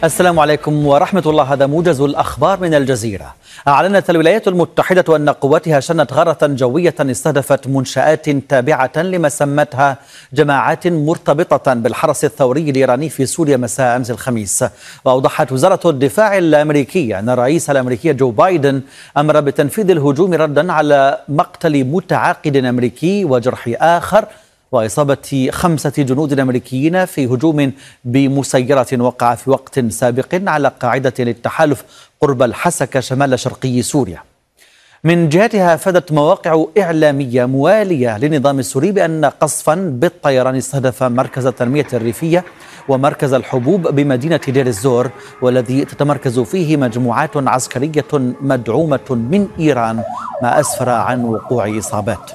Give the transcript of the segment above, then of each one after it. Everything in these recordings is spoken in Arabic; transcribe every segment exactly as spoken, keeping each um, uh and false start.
السلام عليكم ورحمة الله. هذا موجز الأخبار من الجزيرة. أعلنت الولايات المتحدة أن قواتها شنت غارة جوية استهدفت منشآت تابعة لما سمتها جماعات مرتبطة بالحرس الثوري الإيراني في سوريا مساء أمس الخميس. وأوضحت وزارة الدفاع الأمريكية أن الرئيس الأمريكي جو بايدن أمر بتنفيذ الهجوم ردا على مقتل متعاقد أمريكي وجرح آخر وإصابة خمسة جنود أمريكيين في هجوم بمسيرة وقع في وقت سابق على قاعدة للتحالف قرب الحسكة شمال شرقي سوريا. من جهتها أفادت مواقع إعلامية موالية للنظام السوري بأن قصفا بالطيران استهدف مركز التنمية الريفية ومركز الحبوب بمدينة دير الزور، والذي تتمركز فيه مجموعات عسكرية مدعومة من إيران، ما أسفر عن وقوع إصابات.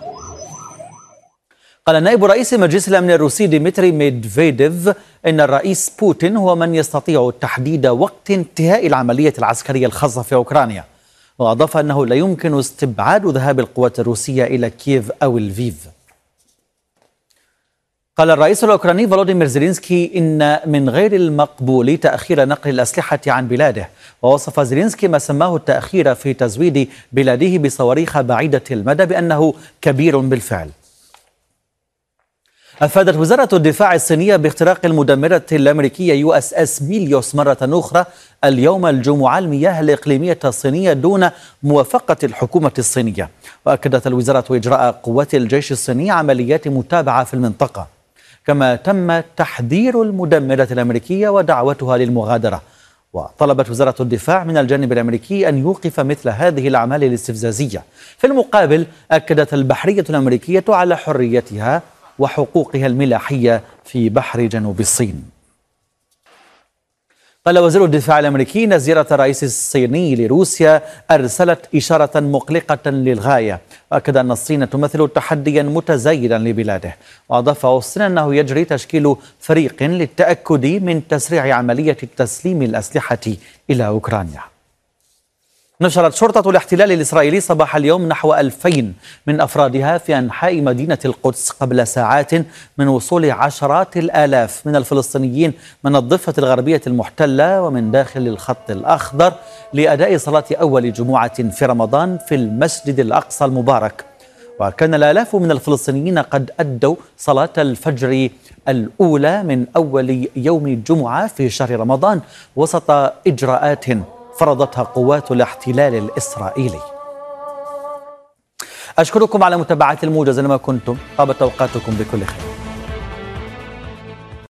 قال نائب رئيس مجلس الأمن الروسي ديمتري ميدفيديف إن الرئيس بوتين هو من يستطيع تحديد وقت انتهاء العملية العسكرية الخاصة في أوكرانيا، وأضاف أنه لا يمكن استبعاد ذهاب القوات الروسية إلى كييف أو لفيف. قال الرئيس الأوكراني فولوديمير زيلينسكي إن من غير المقبول تأخير نقل الأسلحة عن بلاده، ووصف زيلينسكي ما سماه التأخير في تزويد بلاده بصواريخ بعيدة المدى بأنه كبير بالفعل. أفادت وزارة الدفاع الصينية باختراق المدمرة الأمريكية يو اس اس ميليوس مرة أخرى اليوم الجمعة المياه الإقليمية الصينية دون موافقة الحكومة الصينية. وأكدت الوزارة إجراء قوات الجيش الصيني عمليات متابعة في المنطقة، كما تم تحذير المدمرة الأمريكية ودعوتها للمغادرة. وطلبت وزارة الدفاع من الجانب الأمريكي أن يوقف مثل هذه الأعمال الاستفزازية. في المقابل أكدت البحرية الأمريكية على حريتها وحقوقها الملاحية في بحر جنوب الصين. قال وزير الدفاع الأمريكي أن زيارة الرئيس الصيني لروسيا أرسلت إشارة مقلقة للغاية، وأكد أن الصين تمثل تحديا متزايدا لبلاده. وأضاف أوستن أنه يجري تشكيل فريق للتأكد من تسريع عملية تسليم الأسلحة إلى أوكرانيا. نشرت شرطة الاحتلال الإسرائيلي صباح اليوم نحو ألفين من أفرادها في أنحاء مدينة القدس قبل ساعات من وصول عشرات الآلاف من الفلسطينيين من الضفة الغربية المحتلة ومن داخل الخط الأخضر لأداء صلاة أول جمعة في رمضان في المسجد الأقصى المبارك. وكان الآلاف من الفلسطينيين قد أدوا صلاة الفجر الأولى من أول يوم الجمعة في شهر رمضان وسط إجراءات فرضتها قوات الاحتلال الإسرائيلي. أشكركم على متابعة الموجز. لما كنتم طابت أوقاتكم بكل خير.